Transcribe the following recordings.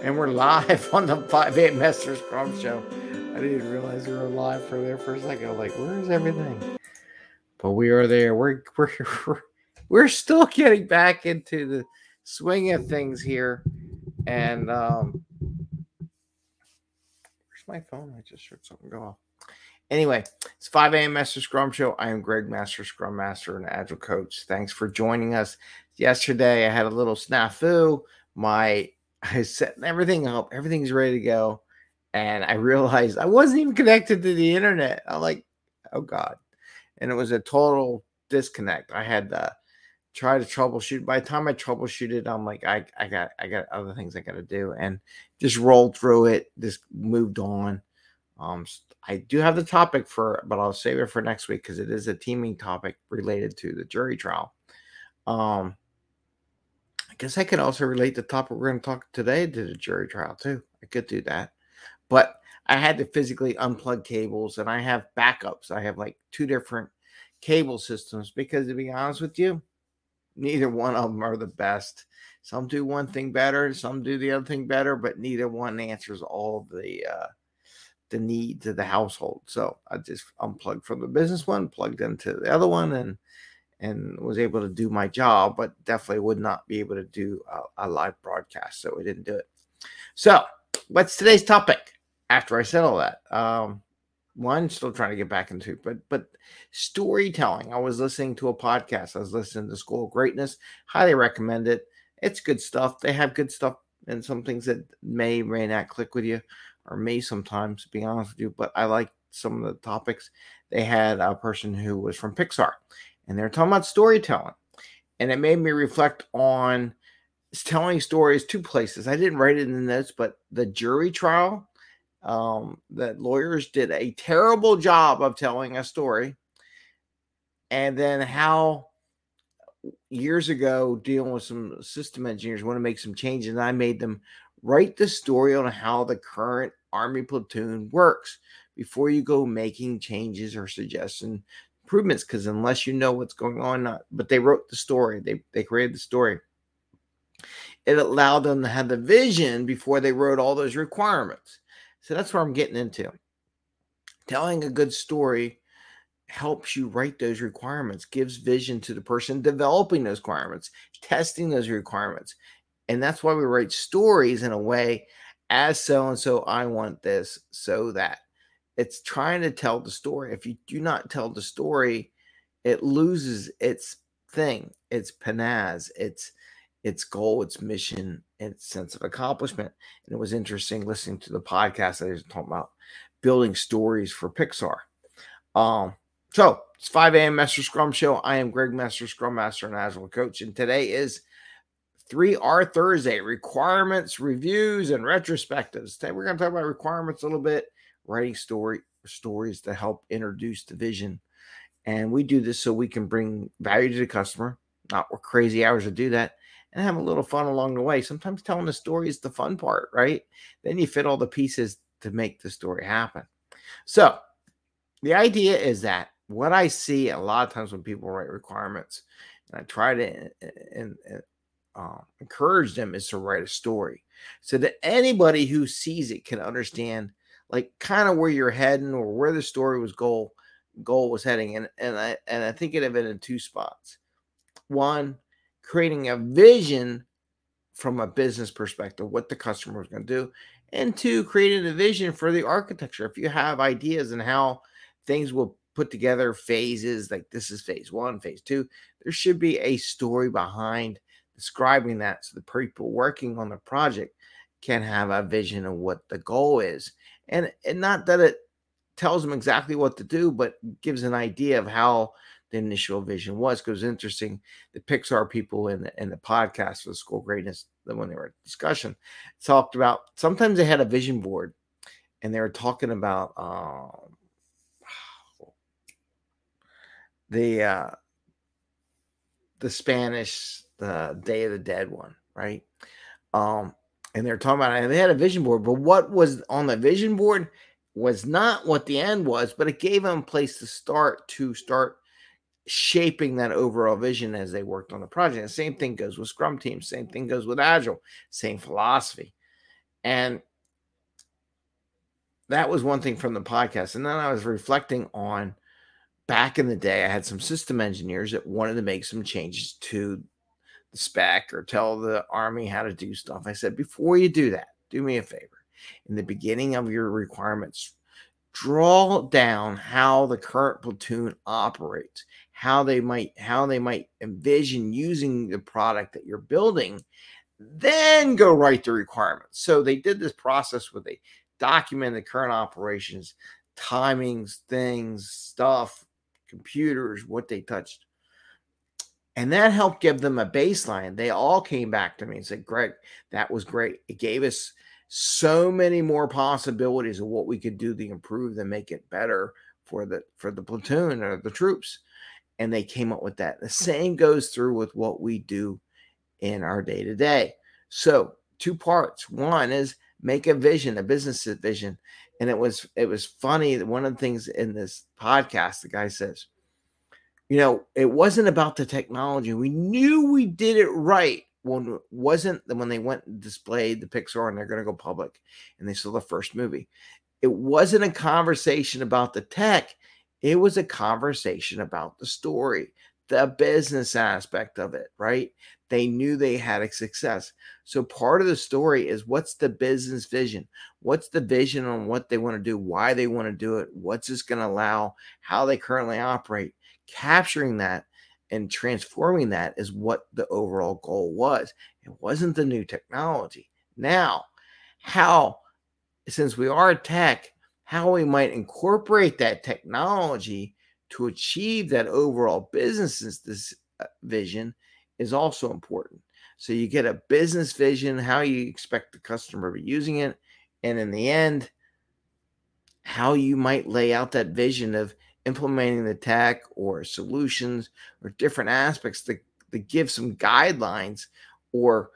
And we're live on the 5 a.m. Master Scrum Show. I didn't realize we were live for there for a second. Like, where's everything? But we are there. We're still getting back into the swing of things here. And where's my phone? I just heard something go off. Anyway, it's 5 a.m. Master Scrum Show. I am Greg, Master Scrum Master and Agile Coach. Thanks for joining us. Yesterday, I had a little snafu. I set everything up. Everything's ready to go. And I realized I wasn't even connected to the internet. I'm like, oh, God. And it was a total disconnect. I had to try to troubleshoot. By the time I troubleshooted, I'm like, I got other things I got to do. And just rolled through it. Just moved on. I do have the topic but I'll save it for next week because it is a teaming topic related to the jury trial. I guess I could also relate the topic we're going to talk today to the jury trial too. I could do that, but I had to physically unplug cables, and I have backups. I have like 2 different cable systems because, to be honest with you, neither one of them are the best. Some do one thing better, some do the other thing better, but neither one answers all the needs of the household. So I just unplugged from the business one, plugged into the other one, and was able to do my job, but definitely would not be able to do a live broadcast. So we didn't do it. So what's today's topic? After I said all that, one, still trying to get back into, but storytelling. I was listening to a podcast. I was listening to School of Greatness. Highly recommend it. It's good stuff. They have good stuff and some things that may not click with you, or may sometimes, to be honest with you. But I like some of the topics. They had a person who was from Pixar, and they're talking about storytelling. And it made me reflect on telling stories 2 places. I didn't write it in the notes, but the jury trial, that lawyers did a terrible job of telling a story. And then how years ago, dealing with some system engineers, want to make some changes, and I made them write the story on how the current Army platoon works before you go making changes or suggesting improvements, because unless you know what's going on, but they wrote the story, they created the story. It allowed them to have the vision before they wrote all those requirements. So that's where I'm getting into. Telling a good story helps you write those requirements, gives vision to the person developing those requirements, testing those requirements. And that's why we write stories in a way, as so-and-so, I want this, so that. It's trying to tell the story. If you do not tell the story, it loses its thing, its panaz, its goal, its mission, its sense of accomplishment. And it was interesting listening to the podcast. I was talking about building stories for Pixar. So it's 5 a.m. Master Scrum Show. I am Greg, Master Scrum Master and Agile Coach, and today is 3R Thursday, requirements, reviews, and retrospectives. Today we're going to talk about requirements a little bit, writing stories to help introduce the vision. And we do this so we can bring value to the customer, not work crazy hours to do that, and have a little fun along the way. Sometimes telling the story is the fun part, right? Then you fit all the pieces to make the story happen. So the idea is that what I see a lot of times when people write requirements, and I try to encourage them, is to write a story so that anybody who sees it can understand, like, kind of where you're heading or where the story goal was heading. And I think of it in 2 spots. One, creating a vision from a business perspective, what the customer is going to do. And 2, creating a vision for the architecture. If you have ideas and how things will put together phases, like this is phase 1, phase 2, there should be a story behind describing that, so the people working on the project can have a vision of what the goal is. And not that it tells them exactly what to do, but gives an idea of how the initial vision was. Because it's interesting, the Pixar people in the podcast for the School of Greatness, when they were discussion, talked about sometimes they had a vision board, and they were talking about the Spanish, the Day of the Dead one, right? And they're talking about it, and they had a vision board, but what was on the vision board was not what the end was, but it gave them a place to start shaping that overall vision as they worked on the project. The same thing goes with Scrum teams. Same thing goes with Agile. Same philosophy. And that was one thing from the podcast. And then I was reflecting on back in the day, I had some system engineers that wanted to make some changes to the spec or tell the Army how to do stuff. I said, before you do that, do me a favor. In the beginning of your requirements, draw down how the current platoon operates, how they might envision using the product that you're building, then go write the requirements. So they did this process where they document the current operations, timings, things, stuff, computers, what they touched. And that helped give them a baseline. They all came back to me and said, Greg, that was great. It gave us so many more possibilities of what we could do to improve and make it better for the platoon or the troops. And they came up with that. The same goes through with what we do in our day-to-day. So 2 parts. One is make a vision, a business vision. And it was funny that one of the things in this podcast, the guy says, it wasn't about the technology. We knew we did it right when they went and displayed the Pixar and they're going to go public and they saw the first movie. It wasn't a conversation about the tech. It was a conversation about the story, the business aspect of it, right? They knew they had a success. So part of the story is, what's the business vision? What's the vision on what they want to do, why they want to do it, what's this going to allow, how they currently operate? Capturing that and transforming that is what the overall goal was. It wasn't the new technology. Now, since we are tech, how we might incorporate that technology to achieve that overall business vision is also important. So you get a business vision, how you expect the customer to be using it, and in the end, how you might lay out that vision of implementing the tech or solutions or different aspects that give some guidelines or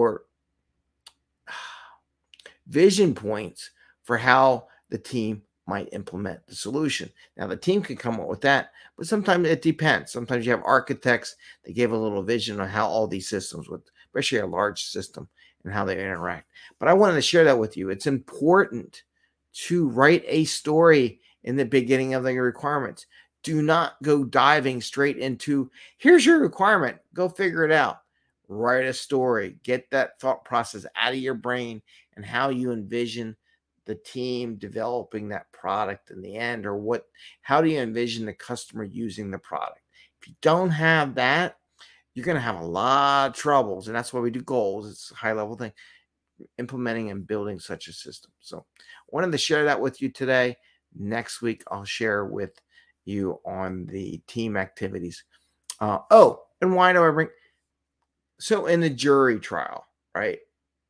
vision points for how the team might implement the solution. Now, the team can come up with that, but sometimes it depends. Sometimes you have architects that give a little vision on how all these systems would, especially a large system, and how they interact. But I wanted to share that with you. It's important to write a story in the beginning of the requirements. Do not go diving straight into, here's your requirement, go figure it out. Write a story, get that thought process out of your brain and how you envision the team developing that product in the end, or how do you envision the customer using the product? If you don't have that, you're going to have a lot of troubles. And that's why we do goals. It's a high level thing, implementing and building such a system. So I wanted to share that with you today. Next week, I'll share with you on the team activities. And why do I bring? So in the jury trial, right?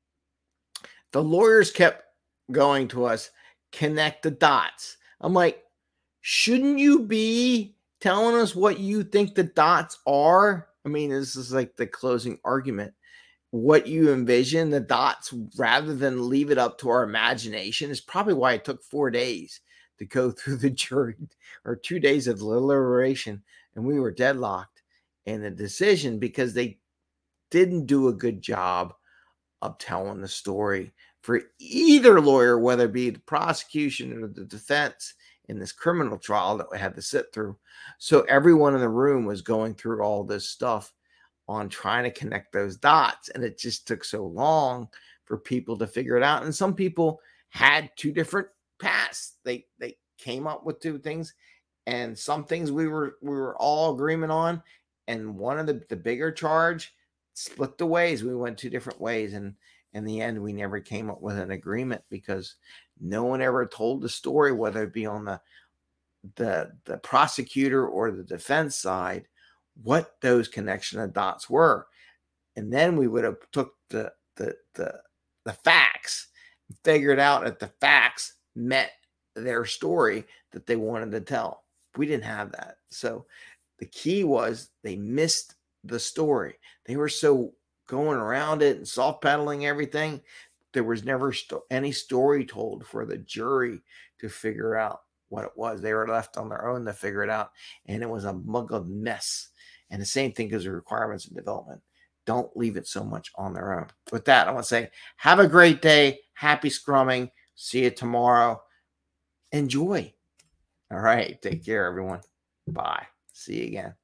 The lawyers kept going to us, connect the dots. I'm like, shouldn't you be telling us what you think the dots are? I mean, this is like the closing argument. What you envision the dots, rather than leave it up to our imagination, is probably why it took 4 days to go through the jury, or 2 days of deliberation, and we were deadlocked in the decision because they didn't do a good job of telling the story for either lawyer, whether it be the prosecution or the defense in this criminal trial that we had to sit through. So everyone in the room was going through all this stuff on trying to connect those dots, and it just took so long for people to figure it out. And some people had 2 different paths. They came up with 2 things, and some things we were all agreement on, and one of the bigger charge split the ways. We went 2 different ways, and in the end, we never came up with an agreement because no one ever told the story, whether it be on the prosecutor or the defense side, what those connection of dots were. And then we would have took the facts and figured out that the facts met their story that they wanted to tell. We didn't have that. So the key was they missed the story. They were so going around it and soft pedaling everything. There was never any story told for the jury to figure out what it was. They were left on their own to figure it out. And it was a muggled mess. And the same thing as the requirements and development. Don't leave it so much on their own. With that, I want to say, have a great day. Happy scrumming. See you tomorrow. Enjoy. All right. Take care, everyone. Bye. See you again.